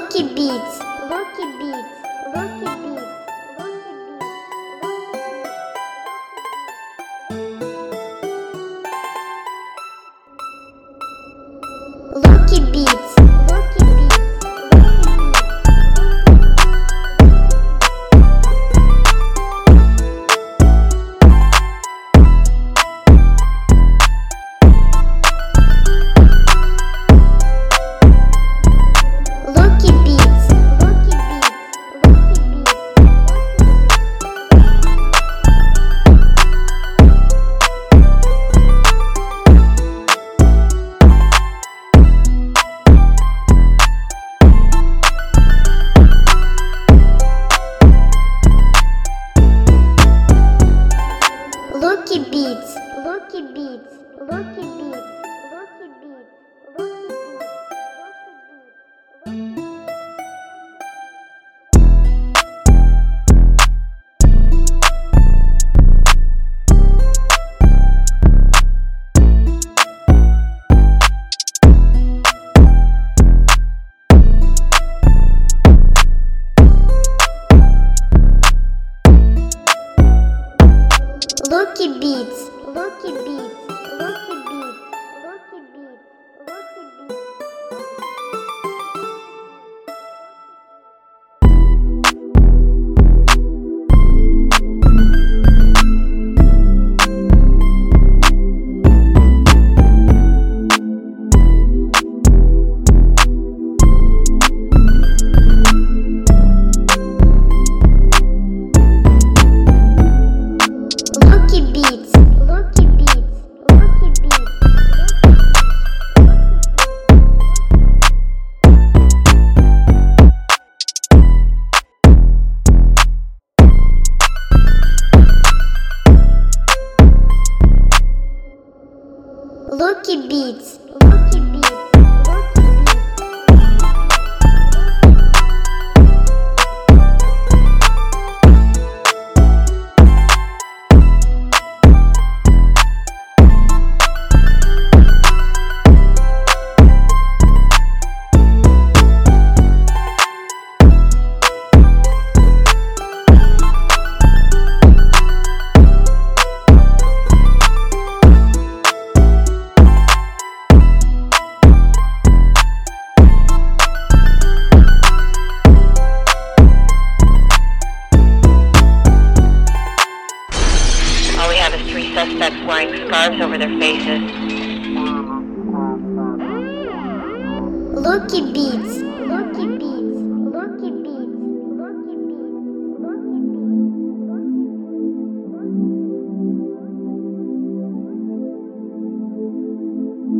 Lucky Beats, Lucky Beats, Lucky Beats, Lucky Beats, Lucky Beats, Lucky Beats, Lucky Beats, Lucky Beats, Lucky Beats, Lucky Beats, Lucky Beats, Lucky Beats, Lucky Beats, Lucky Beats, Lucky Beats, Lucky Beats. Lucky Beats, Lucky Beats, Lucky Beats, Lucky Beats, Lucky Beats, Lucky Beats. All we have is 3 suspects wearing scarves over their faces. Lucky Beats,